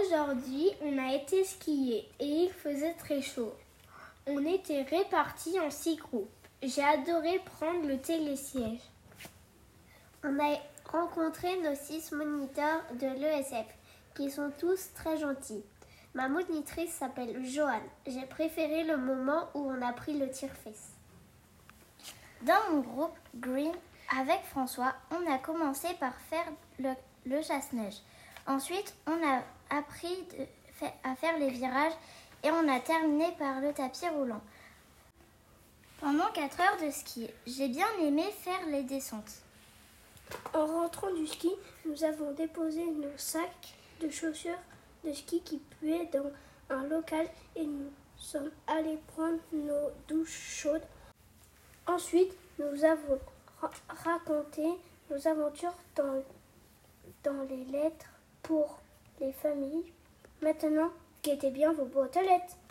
Aujourd'hui, on a été skier et il faisait très chaud. On était répartis en 6 groupes. J'ai adoré prendre le télésiège. On a rencontré nos 6 moniteurs de l'ESF, qui sont tous très gentils. Ma monitrice s'appelle Joanne. J'ai préféré le moment où on a pris le tire-fesse. Dans mon groupe Green, avec François, on a commencé par faire le chasse-neige. Ensuite, on a appris à faire les virages et on a terminé par le tapis roulant. Pendant 4 heures de ski, j'ai bien aimé faire les descentes. En rentrant du ski, nous avons déposé nos sacs de chaussures de ski qui puaient dans un local et nous sommes allés prendre nos douches chaudes. Ensuite, nous avons raconté nos aventures dans les lettres pour les familles. Maintenant, guettez bien vos boîtes aux lettres.